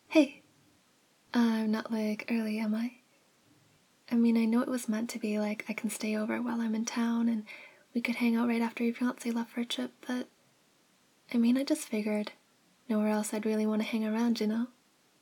Hey, I'm not early, am I? I mean, I know it was meant to be I can stay over while I'm in town and we could hang out right after your fiance left for a trip, but I mean, I just figured nowhere else I'd really want to hang around, you know?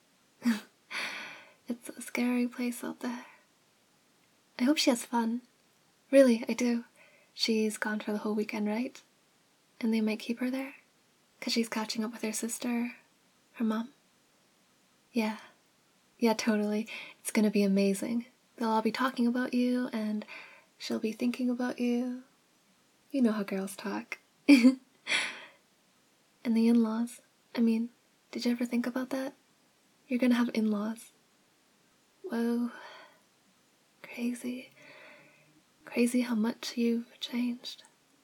It's a scary place out there. I hope she has fun. Really, I do. She's gone for the whole weekend, right? And they might keep her there? 'Cause she's catching up with her sister, her mom. Yeah. Yeah, totally. It's gonna be amazing. They'll all be talking about you, and she'll be thinking about you. You know how girls talk. And the in-laws. I mean, did you ever think about that? You're gonna have in-laws. Whoa. Crazy. Crazy how much you've changed.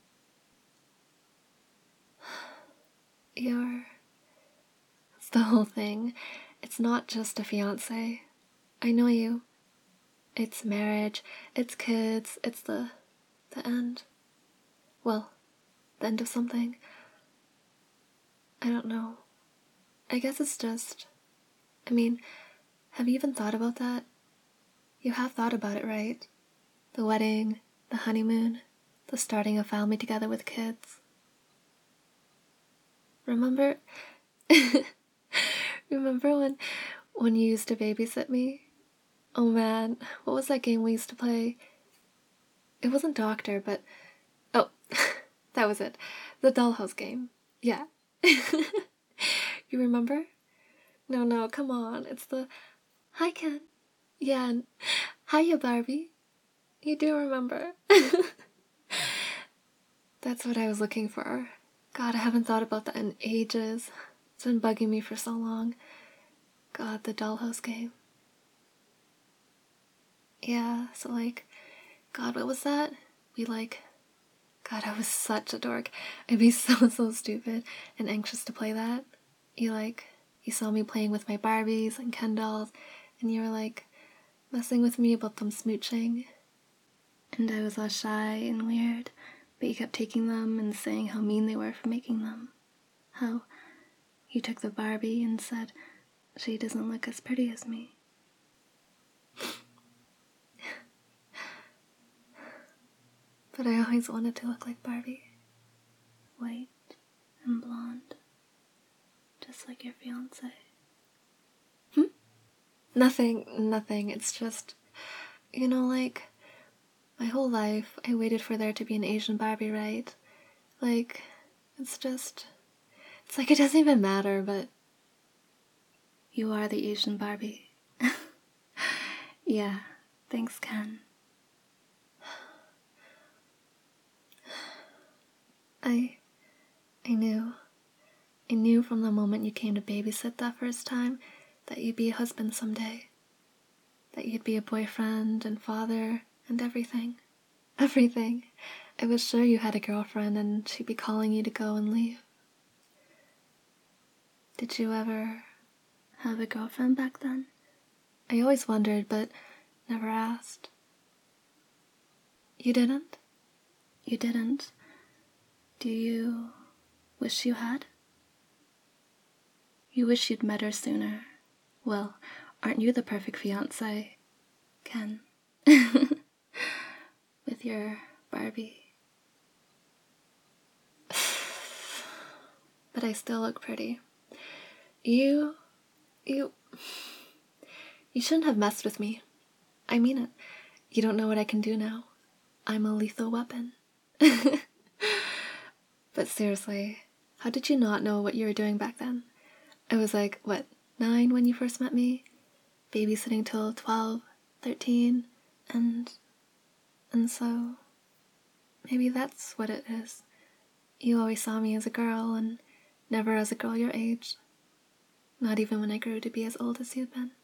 It's the whole thing. It's not just a fiance. I know you. It's marriage, it's kids, it's the end. Well, the end of something. I don't know. I guess it's just... I mean, have you even thought about that? You have thought about it, right? The wedding, the honeymoon, the starting a family together with kids. Remember... Remember when you used to babysit me? Oh man, what was that game we used to play? It wasn't Doctor, but... Oh, that was it. The Dollhouse game. Yeah. You remember? No, come on. It's the... Hi, Ken. Yeah, and hiya, Barbie. You do remember. That's what I was looking for. God, I haven't thought about that in ages. It's been bugging me for so long. God, the Dollhouse game. Yeah, so God, what was that? God, I was such a dork. I'd be so stupid and anxious to play that. You saw me playing with my Barbies and Ken dolls, and you were messing with me about them smooching. And I was all shy and weird, but you kept taking them and saying how mean they were for making them. How you took the Barbie and said, she doesn't look as pretty as me. But I always wanted to look like Barbie. White and blonde. Just like your fiancé. Nothing. It's just, my whole life I waited for there to be an Asian Barbie, right? It's it doesn't even matter, but you are the Asian Barbie. Yeah, thanks, Ken. I knew from the moment you came to babysit that first time that you'd be a husband someday. That you'd be a boyfriend and father and everything. Everything. I was sure you had a girlfriend and she'd be calling you to go and leave. Did you ever have a girlfriend back then? I always wondered, but never asked. You didn't? You didn't. Do you wish you had? You wish you'd met her sooner. Well, aren't you the perfect fiancé, Ken? With your Barbie. But I still look pretty. You shouldn't have messed with me. I mean it. You don't know what I can do now. I'm a lethal weapon. But seriously, how did you not know what you were doing back then? I was 9 when you first met me? Babysitting till 12, 13, and so maybe that's what it is. You always saw me as a girl and never as a girl your age. Not even when I grew to be as old as you'd been.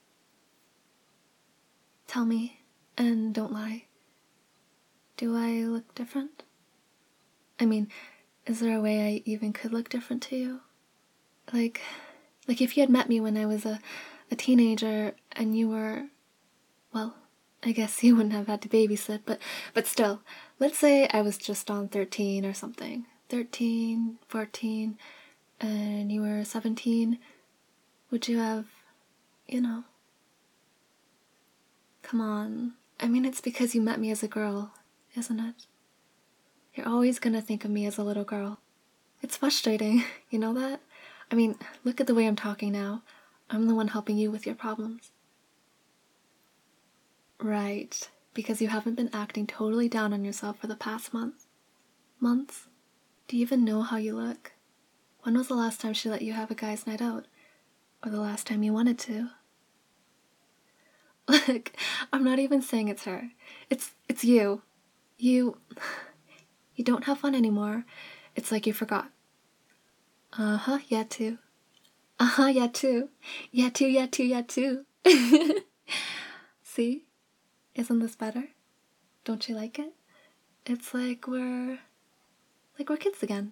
Tell me, and don't lie. Do I look different? I mean, is there a way I even could look different to you? If you had met me when I was a teenager and you were... Well, I guess you wouldn't have had to babysit, but still, let's say I was just on 13 or something. 13, 14, and you were 17. Would you have, you know... Come on. I mean, it's because you met me as a girl, isn't it? You're always gonna think of me as a little girl. It's frustrating, you know that? I mean, look at the way I'm talking now. I'm the one helping you with your problems. Right, because you haven't been acting totally down on yourself for the past month. Months? Do you even know how you look? When was the last time she let you have a guy's night out? Or the last time you wanted to? Look, I'm not even saying it's her. It's you. You don't have fun anymore. It's like you forgot. Uh-huh, yeah too. Uh-huh, yeah too. Yeah too, yeah too, yeah too. See? Isn't this better? Don't you like it? It's like we're kids again.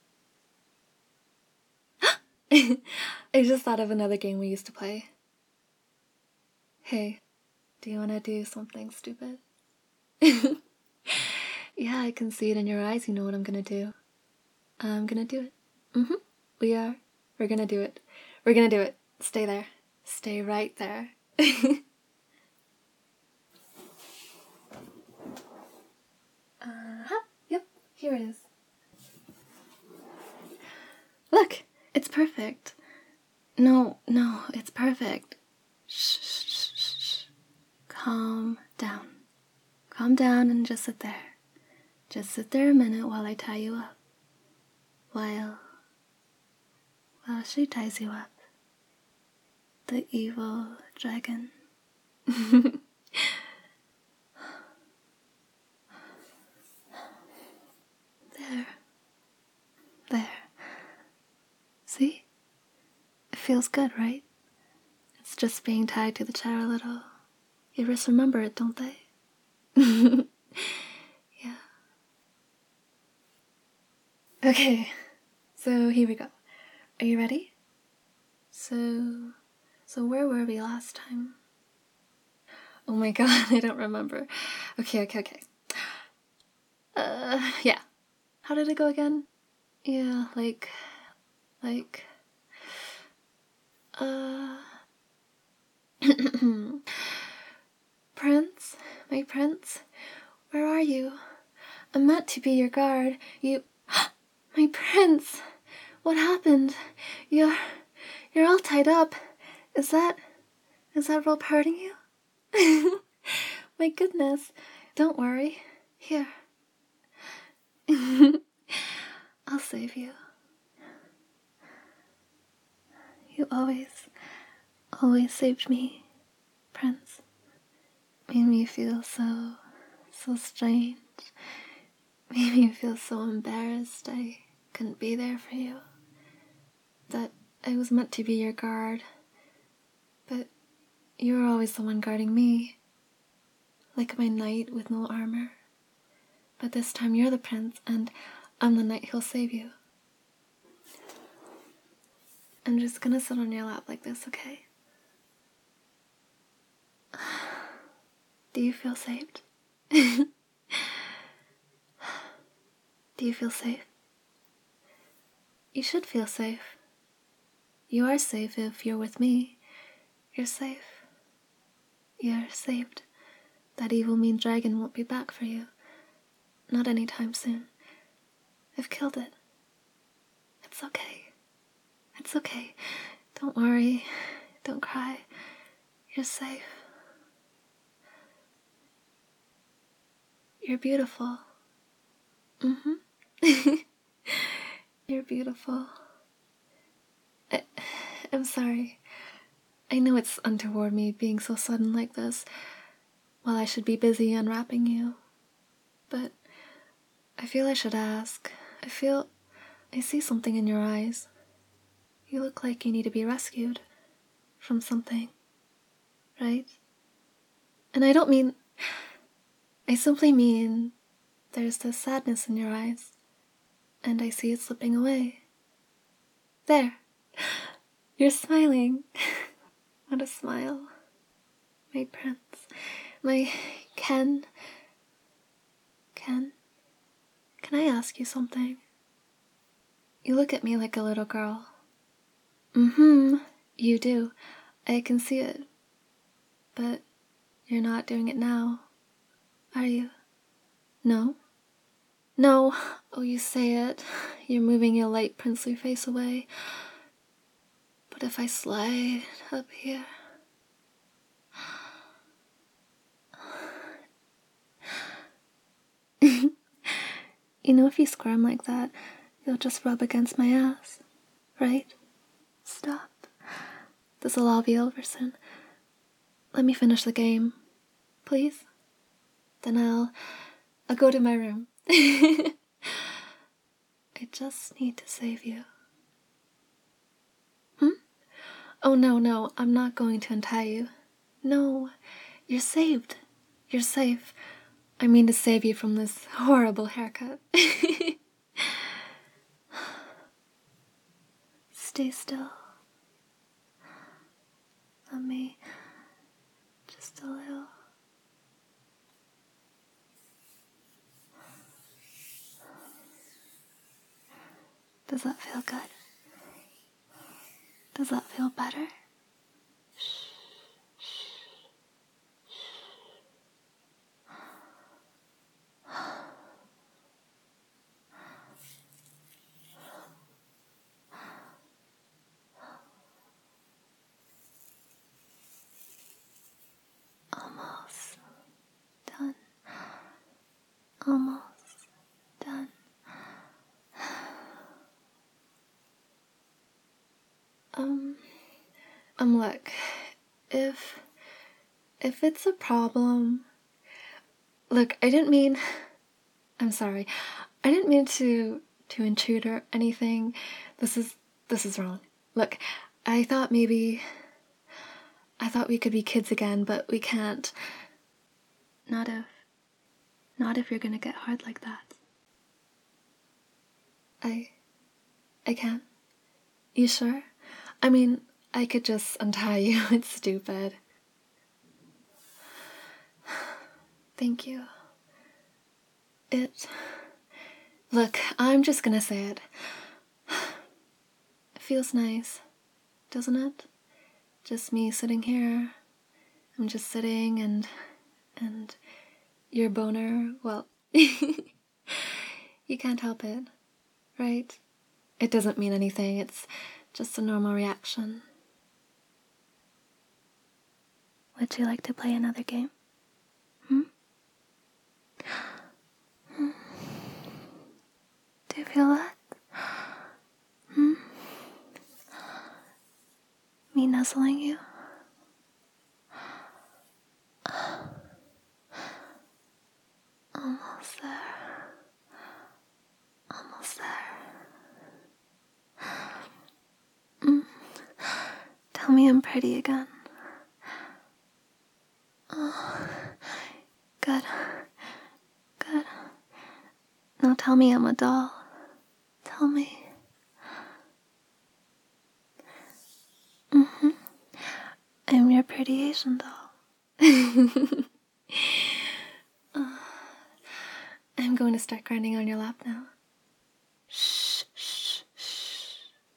I just thought of another game we used to play. Hey, do you want to do something stupid? Yeah, I can see it in your eyes. You know what I'm gonna do. I'm gonna do it. Mm-hmm. We're gonna do it. We're gonna do it. Stay there. Stay right there. Uh-huh. Yep, here it is. Look, it's perfect. No, it's perfect. Shh, shh, shh, shh. Calm down. Calm down and just sit there. Just sit there a minute while I tie you up. While she ties you up. The evil dragon. There. See? It feels good, right? It's just being tied to the chair a little. Your wrists remember it, don't they? Yeah. Okay, so here we go. Are you ready? So where were we last time? Oh my god, I don't remember. Okay. Yeah. How did it go again? Yeah, Prince, my prince, where are you? I'm meant to be your guard. My prince, what happened? You're all tied up. Is that rope hurting you? My goodness, don't worry. Here. I'll save you. You always saved me, Prince. Made me feel so strange. Made me feel so embarrassed I couldn't be there for you. That I was meant to be your guard. But you were always the one guarding me. Like my knight with no armor. But this time you're the prince, and I'm the knight who'll save you. I'm just gonna sit on your lap like this, okay? Do you feel saved? Do you feel safe? You should feel safe. You are safe if you're with me. You're safe. You're saved. That evil mean dragon won't be back for you. Not anytime soon. I've killed it. It's okay. It's okay. Don't worry. Don't cry. You're safe. You're beautiful. Mm-hmm. You're beautiful. I'm sorry. I know it's untoward me being so sudden like this, while I should be busy unwrapping you. But I feel I should ask. I see something in your eyes. You look like you need to be rescued from something, right? And I don't mean... I simply mean there's this sadness in your eyes, and I see it slipping away. There. You're smiling. What a smile. My prince. My Ken. Ken, can I ask you something? You look at me like a little girl. Mm-hmm. You do. I can see it. But you're not doing it now, are you? No? No. Oh, you say it. You're moving your light princely face away. But if I slide up here... You know, if you squirm like that, you'll just rub against my ass, right? Stop. This'll all be over soon. Let me finish the game, please? Then I'll go to my room. I just need to save you. Oh, no, I'm not going to untie you. No, you're saved. You're safe. I mean to save you from this horrible haircut. Stay still. Let me... just a little... Does that feel good? Does that feel better? Almost done. Almost done. Look, if it's a problem, look, I'm sorry, I didn't mean to intrude or anything. This is wrong. Look, I thought we could be kids again, but we can't. Not if you're gonna get hard like that. I can't. You sure? I mean, I could just untie you. It's stupid. Thank you. Look, I'm just gonna say it. It feels nice, doesn't it? Just me sitting here. I'm just sitting and your boner, well, you can't help it, right? It doesn't mean anything. It's just a normal reaction. Would you like to play another game? Do you feel that? Me nuzzling you? Almost there. Almost there. Tell me I'm pretty again. Oh, good. Good. Now tell me I'm a doll. Tell me. I'm your pretty Asian doll. I'm going to start grinding on your lap now. Shh, shh, shh.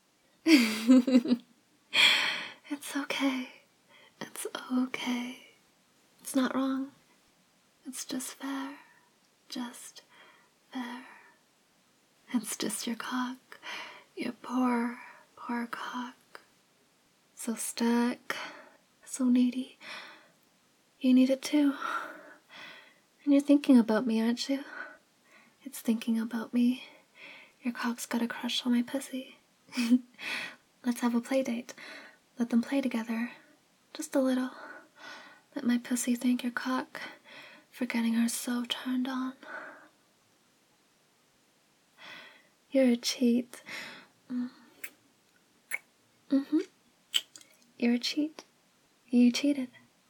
It's okay. It's okay. It's not wrong. It's just fair. Just fair. It's just your cock. Your poor, poor cock. So stuck. So needy. You need it too. And you're thinking about me, aren't you? It's thinking about me. Your cock's got a crush on my pussy. Let's have a play date. Let them play together. Just a little. Let my pussy thank your cock for getting her so turned on. You're a cheat. You're a cheat. You cheated.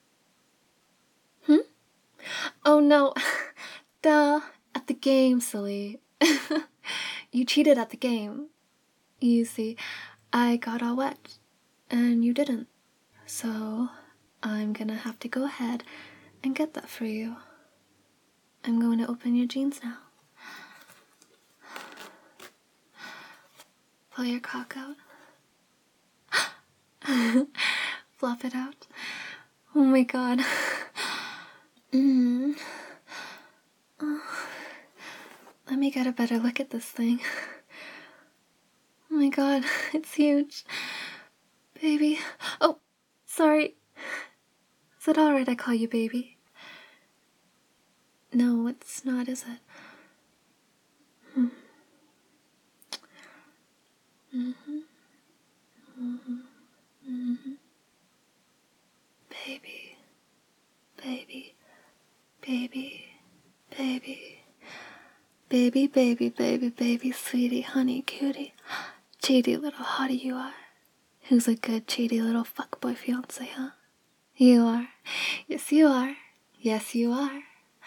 Oh no. Duh. At the game, silly. You cheated at the game. You see, I got all wet, and you didn't. So, I'm gonna have to go ahead and get that for you. I'm going to open your jeans now. Pull your cock out. fluff it out. Oh my god. Mm. Oh. Let me get a better look at this thing. Oh my god, it's huge. Baby. Oh, sorry. Is it alright I call you baby? No, it's not, is it? Baby, baby, baby, baby, baby, baby, baby, baby, sweetie, honey, cutie, cheaty little hottie you are. Who's a good cheaty little fuckboy fiance, huh? You are. Yes, you are. Yes, you are.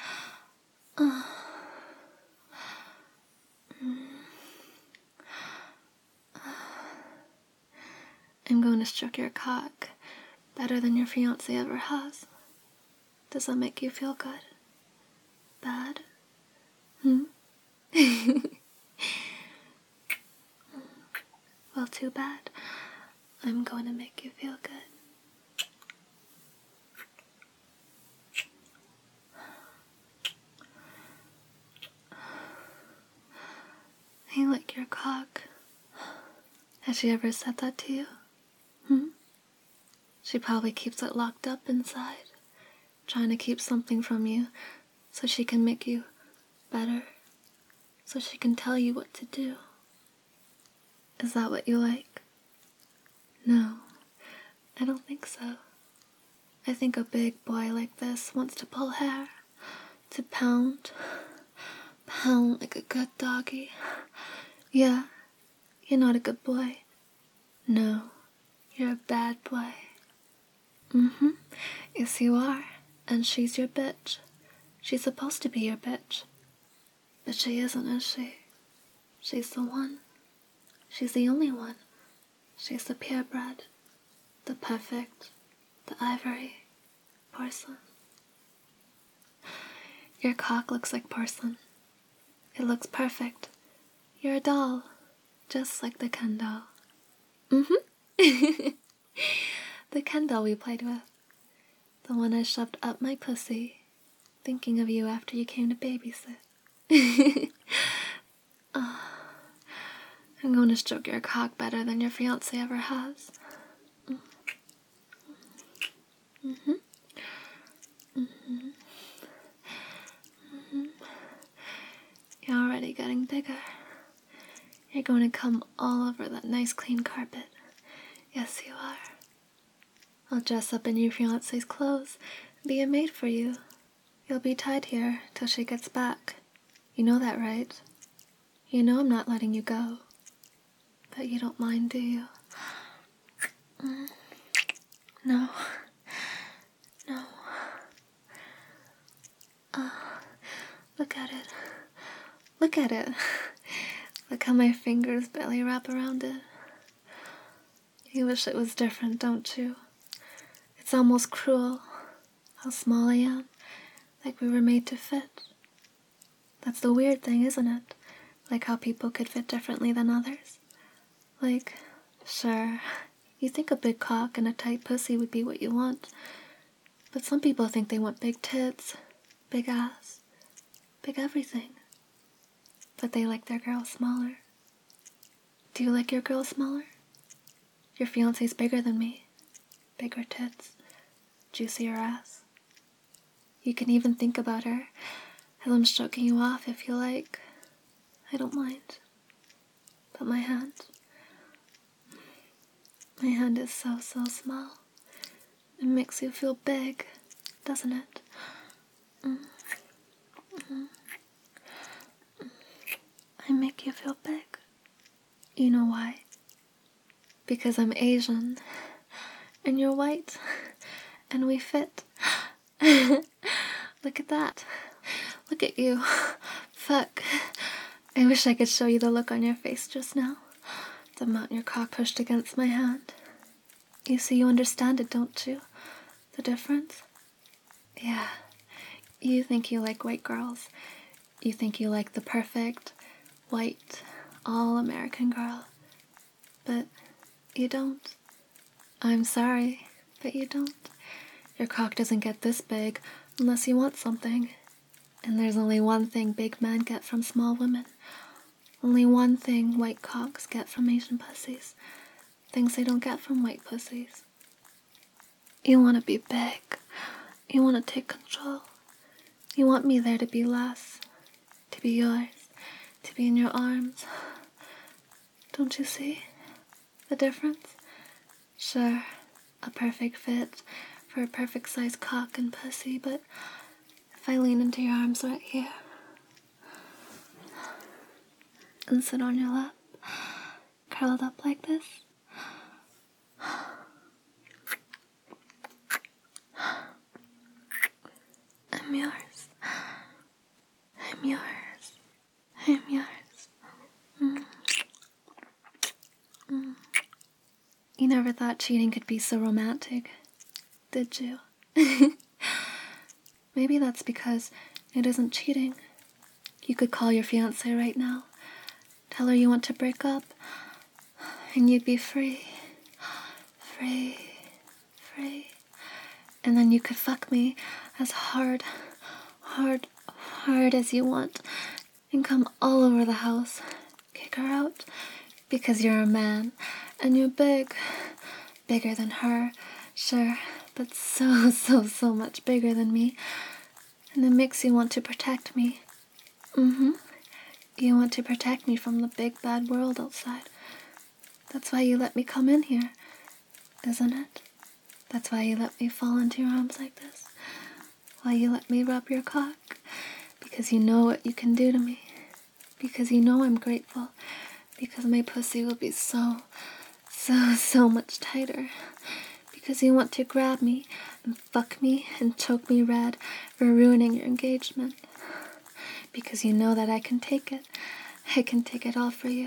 I'm going to stroke your cock better than your fiance ever has. Does that make you feel good? Bad? Well, too bad. I'm going to make you feel good. I like your cock. Has she ever said that to you? She probably keeps it locked up inside, trying to keep something from you so she can make you better, so she can tell you what to do. Is that what you like? No, I don't think so. I think a big boy like this wants to pull hair, to pound like a good doggy. Yeah, you're not a good boy. No, you're a bad boy. Yes, you are. And she's your bitch. She's supposed to be your bitch. But she isn't, is she? She's the one. She's the only one. She's the purebred, the perfect, the ivory, porcelain. Your cock looks like porcelain. It looks perfect. You're a doll, just like the Ken doll. The Ken doll we played with. The one I shoved up my pussy, thinking of you after you came to babysit. I'm going to stroke your cock better than your fiance ever has. You're already getting bigger. You're going to come all over that nice clean carpet. Yes, you are. I'll dress up in your fiance's clothes and be a maid for you. You'll be tied here till she gets back. You know that, right? You know I'm not letting you go. But you don't mind, do you? No. No. Look at it. Look at it. Look how my fingers barely wrap around it. You wish it was different, don't you? It's almost cruel how small I am, like we were made to fit. That's the weird thing, isn't it? Like how people could fit differently than others. Like, sure, you think a big cock and a tight pussy would be what you want, but some people think they want big tits, big ass, big everything. But they like their girl smaller. Do you like your girl smaller? Your fiance's bigger than me. Bigger tits, juicier ass. You can even think about her as I'm stroking you off if you like. I don't mind. But my hand is so small. It makes you feel big, doesn't it? I make you feel big. You know why? Because I'm Asian, and you're white, and we fit. Look at that. Look at you. Fuck. I wish I could show you the look on your face just now. The amount your cock pushed against my hand. You see, you understand it, don't you? The difference? Yeah. You think you like white girls. You think you like the perfect, white, all-American girl. But you don't. I'm sorry, but you don't. Your cock doesn't get this big unless you want something. And there's only one thing big men get from small women. Only one thing white cocks get from Asian pussies. Things they don't get from white pussies. You want to be big. You want to take control. You want me there to be less. To be yours. To be in your arms. Don't you see the difference? Sure, a perfect fit for a perfect sized cock and pussy, but if I lean into your arms right here and sit on your lap, curled up like this, I'm yours. I'm yours. I'm yours. You never thought cheating could be so romantic, did you? Maybe that's because it isn't cheating. You could call your fiancée right now, tell her you want to break up, and you'd be free. Free. Free. And then you could fuck me as hard as you want, and come all over the house, kick her out, because you're a man, and you're big. Bigger than her, sure, but so much bigger than me. And it makes you want to protect me. You want to protect me from the big bad world outside. That's why you let me come in here, isn't it? That's why you let me fall into your arms like this. Why you let me rub your cock. Because you know what you can do to me. Because you know I'm grateful. Because my pussy will be so much tighter. Because you want to grab me and fuck me and choke me red for ruining your engagement. Because you know that I can take it. I can take it all for you.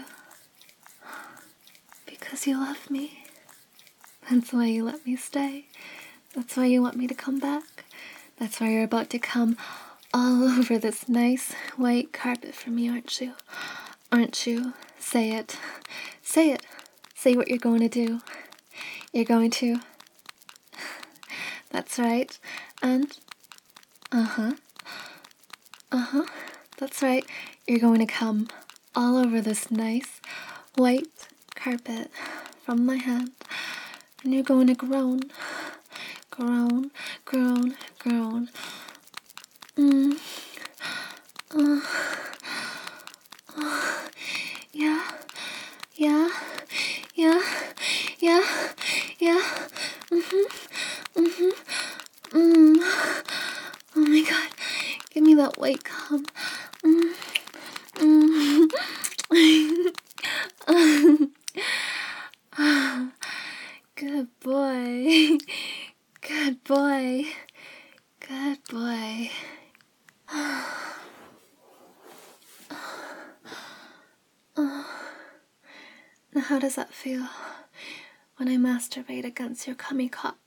Because you love me. That's why you let me stay. That's why you want me to come back. That's why you're about to come all over this nice white carpet for me, aren't you? Aren't you? Say it. Say it. Say what you're going to do. You're going to... That's right. And... That's right. You're going to come all over this nice white carpet from my hand. And you're going to groan. Groan. Groan. Groan. Yeah. Yeah. Yeah. Yeah. Yeah. Oh my god. Give me that white cum. Good boy. Good boy. Good boy. Now how does that feel when I masturbate against your cummy cock?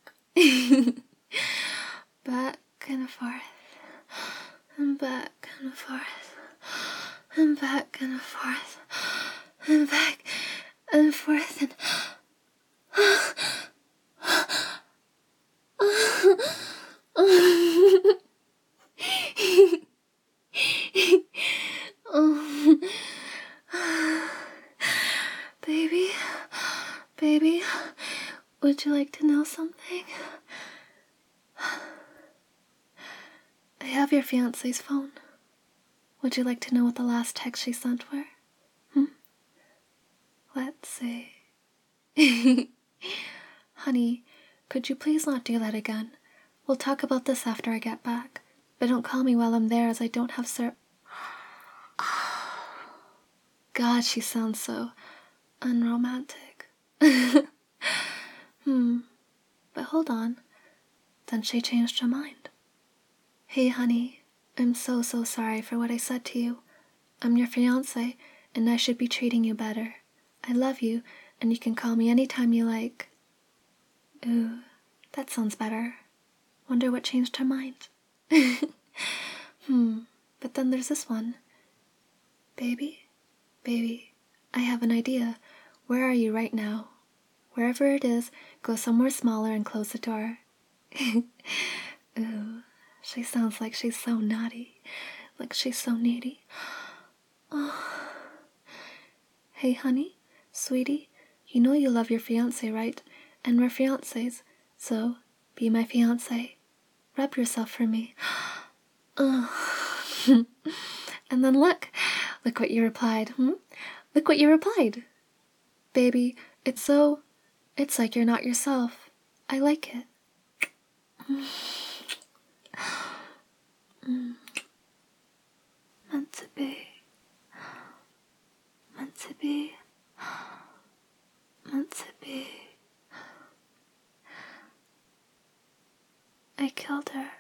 Back and forth. And back and forth. And back and forth. And back and forth and... Baby, would you like to know something? I have your fiancé's phone. Would you like to know what the last text she sent were? Let's see. Honey, could you please not do that again? We'll talk about this after I get back. But don't call me while I'm there, as I don't have God, she sounds so unromantic. But hold on. Then she changed her mind. Hey, honey, I'm so sorry for what I said to you. I'm your fiancé, and I should be treating you better. I love you, and you can call me anytime you like. Ooh, that sounds better. Wonder what changed her mind. But then there's this one. Baby, I have an idea. Where are you right now? Wherever it is, go somewhere smaller and close the door. Ooh, she sounds like she's so naughty. Like she's so needy. Oh. Hey, honey, sweetie, you know you love your fiancé, right? And we're fiancés, so be my fiancé. Rub yourself for me. Oh. And then look what you replied. Look what you replied. Baby, it's like you're not yourself. I like it. Meant to be. Meant to be. Meant to be. I killed her.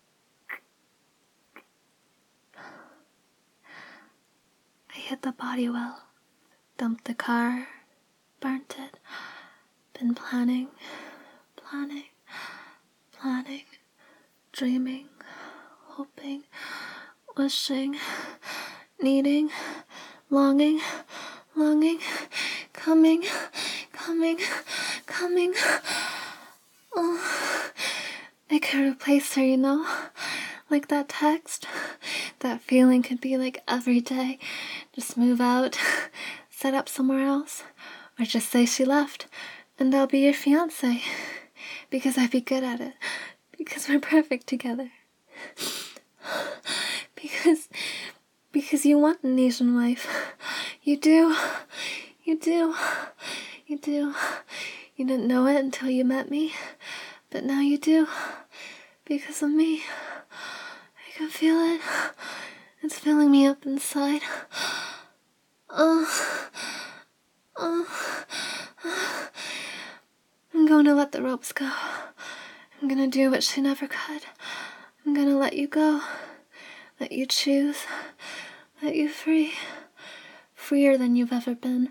I hit the body well, dumped the car, burnt it. Been planning, dreaming, hoping, wishing, needing, longing, coming. Oh, I could replace her, you know? Like that text. That feeling could be like every day. Just move out, set up somewhere else, or just say she left, and I'll be your fiancé. Because I'd be good at it. Because we're perfect together. Because you want an Asian wife. You do. You didn't know it until you met me, but now you do. Because of me. I can feel it. It's filling me up inside. I'm going to let the ropes go. I'm gonna do what she never could. I'm gonna let you go. Let you choose. Let you free. Freer than you've ever been.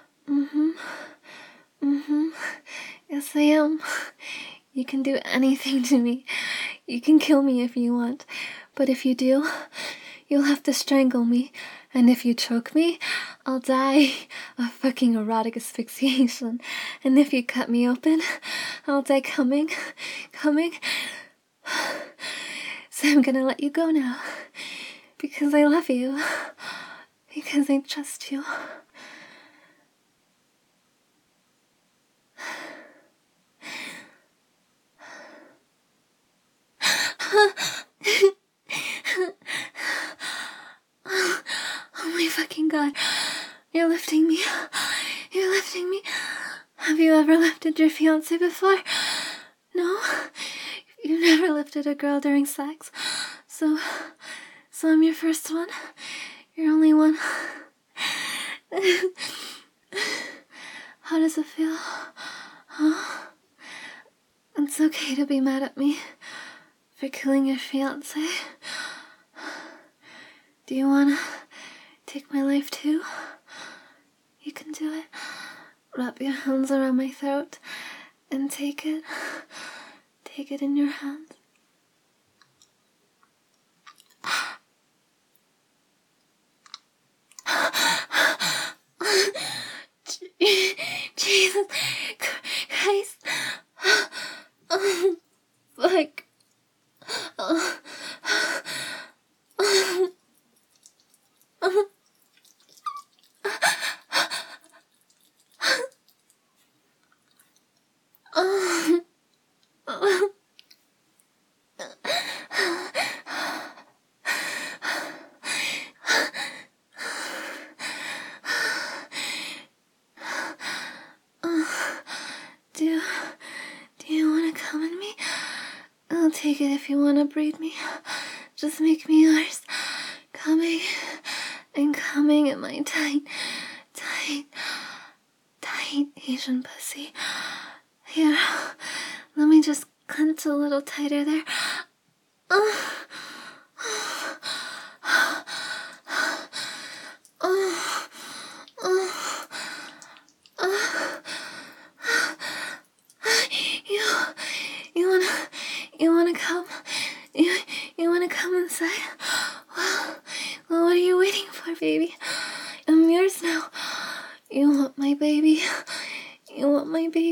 Yes, I am. You can do anything to me. You can kill me if you want. But if you do, you'll have to strangle me. And if you choke me, I'll die of fucking erotic asphyxiation. And if you cut me open, I'll die coming. So I'm gonna let you go now. Because I love you. Because I trust you. Oh my fucking god. You're lifting me. Have you ever lifted your fiancé before? No? You've never lifted a girl during sex? So I'm your first one? Your only one? How does it feel? Huh? It's okay to be mad at me for killing your fiancé. Do you wanna take my life too? You can do it. Wrap your hands around my throat and take it. Take it in your hands. Jesus Christ. Fuck. Do you want to come in me? I'll take it if you want to breed me. Just make me yours. Coming in my tight Asian pussy. Here, let me just clench a little tighter there. You wanna come? You wanna come inside? Well, what are you waiting for, baby? I'm yours now. You want my baby? You want my baby?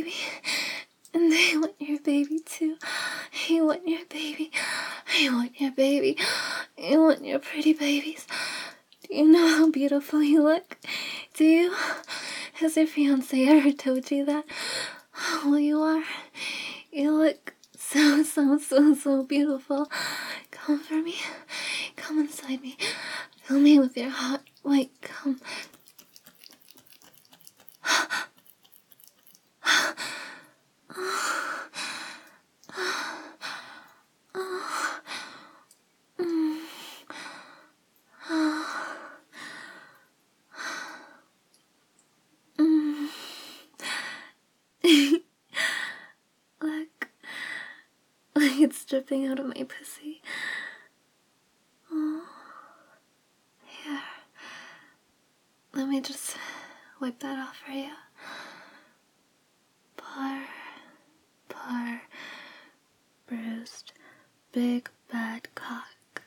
I want your baby too. I want your baby. I want your baby. I want your pretty babies. Do you know how beautiful you look? Do you? Has your fiance ever told you that? Well, you are. You look so beautiful. Come for me. Come inside me. Fill me with your hot white cum. Look. Like it's dripping out of my pussy. Oh. Here. Let me just wipe that off for you. Poor, bruised, big bad cock.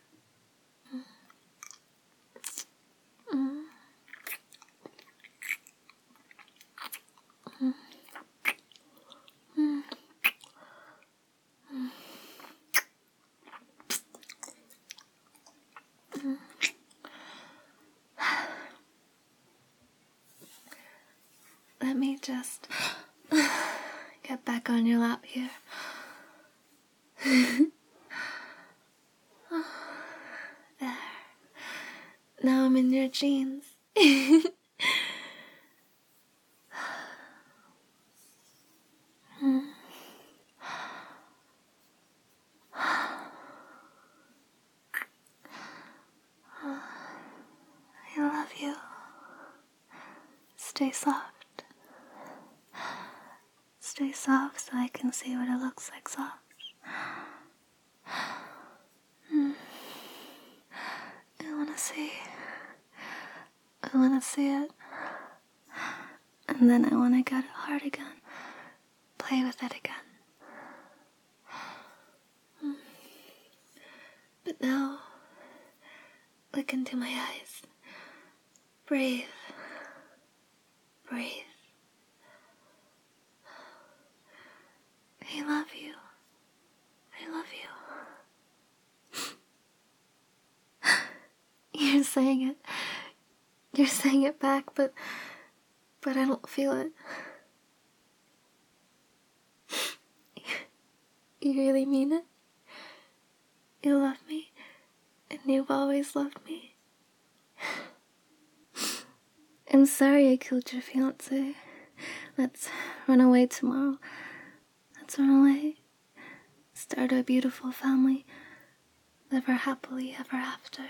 Let me just get back on your lap here. There. Now I'm in your jeans. I love you. Stay soft. Stay soft so I can see what it looks like soft. I wanna see it. And then I wanna get it hard again. Play with it again. But now, look into my eyes. Breathe. Breathe. I love you. I love you. You're saying it. You're saying it back, but I don't feel it. You really mean it? You love me, and you've always loved me. I'm sorry I killed your fiancé. Let's run away tomorrow. Let's run away. Start a beautiful family. Live our happily ever after.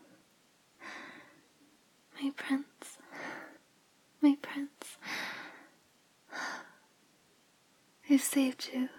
My prince. My prince. I've saved you.